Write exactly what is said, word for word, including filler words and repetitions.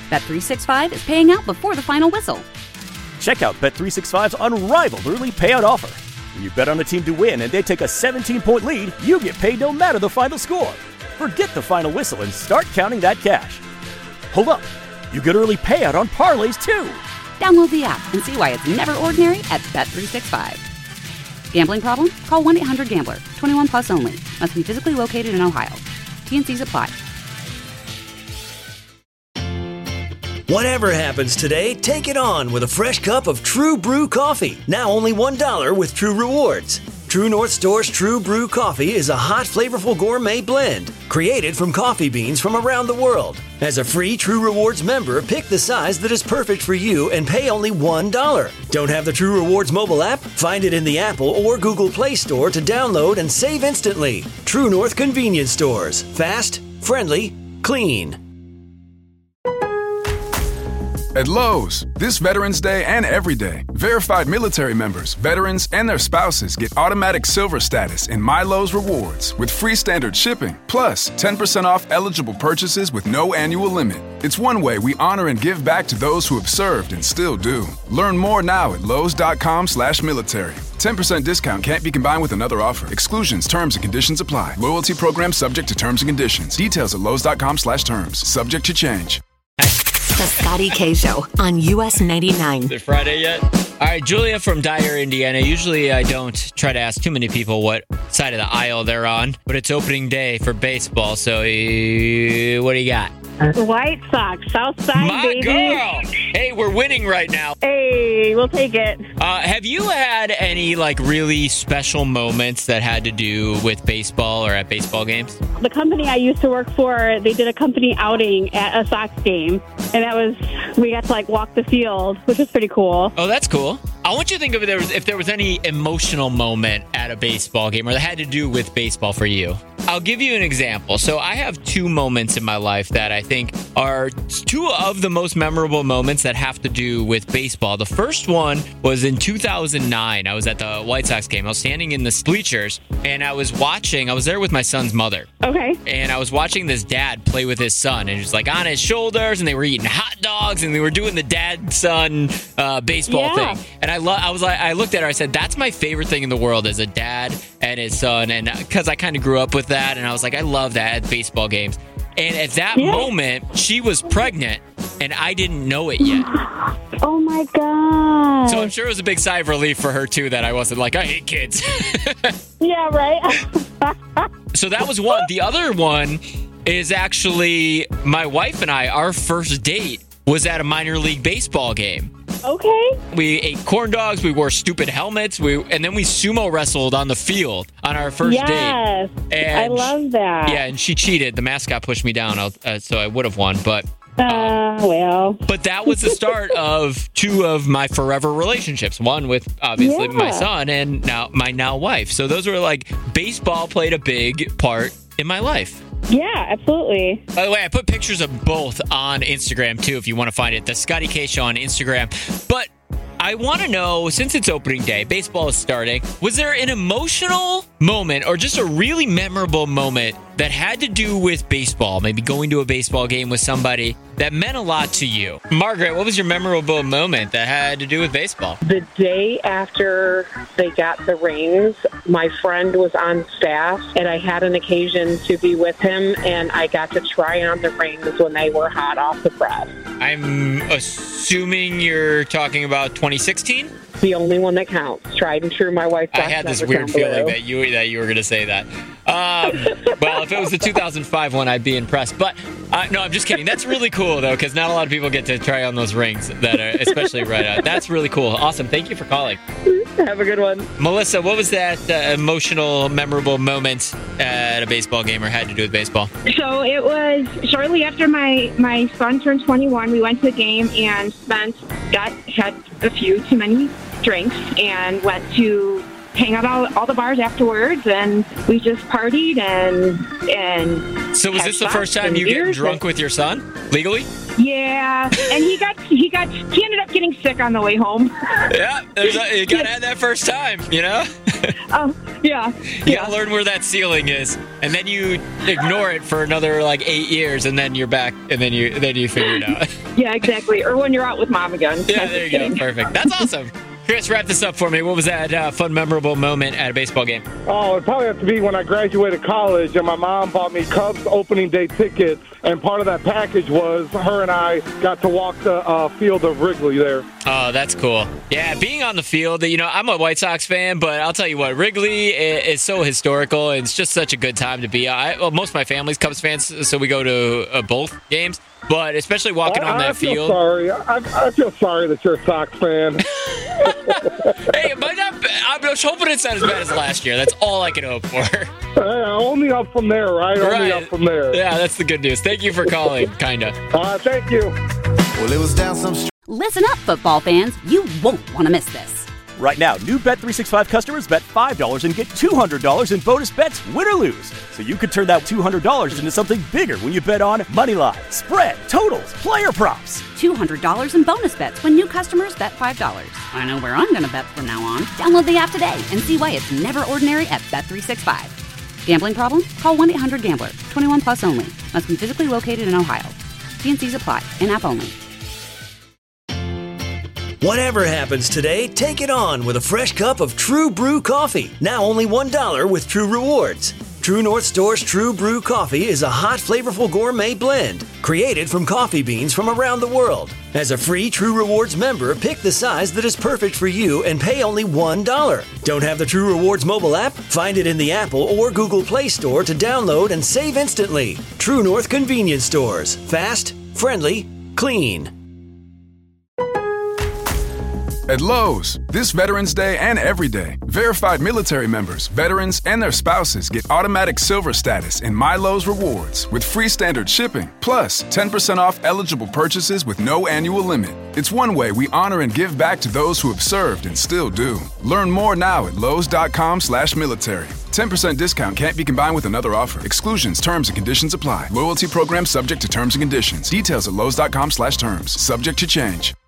Bet three sixty-five is paying out before the final whistle. Check out Bet three sixty-five's unrivaled early payout offer. When you bet on a team to win and they take a seventeen-point lead, you get paid no matter the final score. Forget the final whistle and start counting that cash. Hold up. You get early payout on parlays, too. Download the app and see why it's never ordinary at Bet three sixty-five. Gambling problem? Call one eight hundred gambler. twenty-one plus only. Must be physically located in Ohio. T N Cs apply. Whatever happens today, take it on with a fresh cup of True Brew coffee. Now only one dollar with True Rewards. True North Store's True Brew coffee is a hot, flavorful gourmet blend created from coffee beans from around the world. As a free True Rewards member, pick the size that is perfect for you and pay only one dollar. Don't have the True Rewards mobile app? Find it in the Apple or Google Play Store to download and save instantly. True North Convenience Stores. Fast, friendly, clean. At Lowe's, this Veterans Day and every day, verified military members, veterans, and their spouses get automatic silver status in My Lowe's Rewards with free standard shipping, plus ten percent off eligible purchases with no annual limit. It's one way we honor and give back to those who have served and still do. Learn more now at lowes.com slash military. ten percent discount can't be combined with another offer. Exclusions, terms, and conditions apply. Loyalty program subject to terms and conditions. Details at lowes.com slash terms. Subject to change. The Scotty K Show on U S ninety-nine. Is it Friday yet? All right, Julia from Dyer, Indiana. Usually I don't try to ask too many people what side of the aisle they're on, but it's opening day for baseball, so uh, what do you got? White Sox, South Side, My baby. girl! Hey, we're winning right now. Hey, we'll take it. Uh, have you had any, like, really special moments that had to do with baseball or at baseball games? The company I used to work for, they did a company outing at a Sox game, and that was, we got to, like, walk the field, which was pretty cool. Oh, that's cool. I want you to think of it there was, if there was any emotional moment at a baseball game or that had to do with baseball for you. I'll give you an example. So I have two moments in my life that I think are two of the most memorable moments that have to do with baseball. The first one was in two thousand nine. I was at the White Sox game. I was standing in the bleachers and I was watching. I was there with my son's mother. Okay. And I was watching this dad play with his son, and he was like on his shoulders, and they were eating hot dogs, and they were doing the dad-son uh, baseball Yeah. thing. And I lo- I was like, I looked at her. I said, "That's my favorite thing in the world is a dad and his son." And because I kind of grew up with that, and I was like, I love that at baseball games. And at that Yeah. moment, she was pregnant, and I didn't know it yet. Oh, my God. So I'm sure it was a big sigh of relief for her, too, that I wasn't like, I hate kids. Yeah, right? So that was one. The other one is actually my wife and I, our first date was at a minor league baseball game. Okay. We ate corn dogs, we wore stupid helmets, we and then we sumo wrestled on the field on our first yes. date. Yes, I love that. Yeah, and she cheated. The mascot pushed me down, uh, so I would have won, but... Uh, well. But that was the start of two of my forever relationships. One with, obviously, Yeah. my son and now my now wife. So those were like, baseball played a big part in my life. Yeah, absolutely. By the way, I put pictures of both on Instagram, too, if you want to find it. The Scotty K Show on Instagram. But I want to know, since it's opening day, baseball is starting, was there an emotional moment or just a really memorable moment that had to do with baseball, maybe going to a baseball game with somebody that meant a lot to you? Margaret, what was your memorable moment that had to do with baseball? The day after they got the rings, my friend was on staff, and I had an occasion to be with him, and I got to try on the rings when they were hot off the press. I'm assuming you're talking about twenty sixteen? The only one that counts. Tried and true. My wife. I had this weird feeling that you that you were going to say that. Um, well, if it was the two thousand five one, I'd be impressed. But uh, no, I'm just kidding. That's really cool, though, because not a lot of people get to try on those rings that are especially right out. That's really cool. Awesome. Thank you for calling. Have a good one. Melissa, what was that uh, emotional, memorable moment at a baseball game or had to do with baseball? So it was shortly after my, my son turned twenty-one. We went to the game and spent, got, had a few too many drinks and went to hang out all, all the bars afterwards, and we just partied and and so was this the first time you get drunk with your son legally? Yeah, and he got he got he ended up getting sick on the way home. Yeah, there's a, you got to have that first time, you know? Oh, yeah. You yeah. got to learn where that ceiling is, and then you ignore it for another like eight years, and then you're back, and then you then you figure it out. Yeah, exactly. Or when you're out with mom again. Yeah, there you go. Perfect. That's awesome. Chris, wrap this up for me. What was that uh, fun, memorable moment at a baseball game? Oh, it probably have to be when I graduated college and my mom bought me Cubs opening day tickets, and part of that package was her and I got to walk the uh, field of Wrigley there. Oh, that's cool. Yeah, being on the field, you know, I'm a White Sox fan, but I'll tell you what, Wrigley is so historical, and it's just such a good time to be. I, well, most of my family's Cubs fans, so we go to uh, both games, but especially walking I, on that I feel field. Sorry. I, I feel sorry that you're a Sox fan. Hey, it might not be, I'm just hoping it's not as bad as last year. That's all I can hope for. Uh, only up from there, right? right? Only up from there. Yeah, that's the good news. Thank you for calling, kind of. Uh, thank you. Well, it was down some street. Listen up, football fans. You won't want to miss this. Right now, new Bet three sixty-five customers bet five dollars and get two hundred dollars in bonus bets, win or lose. So you could turn that two hundred dollars into something bigger when you bet on money line, spread, totals, player props. two hundred dollars in bonus bets when new customers bet five dollars. I know where I'm going to bet from now on. Download the app today and see why it's never ordinary at Bet three sixty-five. Gambling problem? Call one eight hundred gambler. twenty-one plus only. Must be physically located in Ohio. T and C's apply. In-app only. Whatever happens today, take it on with a fresh cup of True Brew coffee. Now only one dollar with True Rewards. True North Store's True Brew coffee is a hot, flavorful gourmet blend created from coffee beans from around the world. As a free True Rewards member, pick the size that is perfect for you and pay only one dollar. Don't have the True Rewards mobile app? Find it in the Apple or Google Play Store to download and save instantly. True North Convenience Stores. Fast, friendly, clean. At Lowe's, this Veterans Day and every day, verified military members, veterans, and their spouses get automatic silver status in My Lowe's Rewards with free standard shipping, plus ten percent off eligible purchases with no annual limit. It's one way we honor and give back to those who have served and still do. Learn more now at Lowe's.com slash military. ten percent discount can't be combined with another offer. Exclusions, terms, and conditions apply. Loyalty program subject to terms and conditions. Details at Lowe's.com slash terms. Subject to change.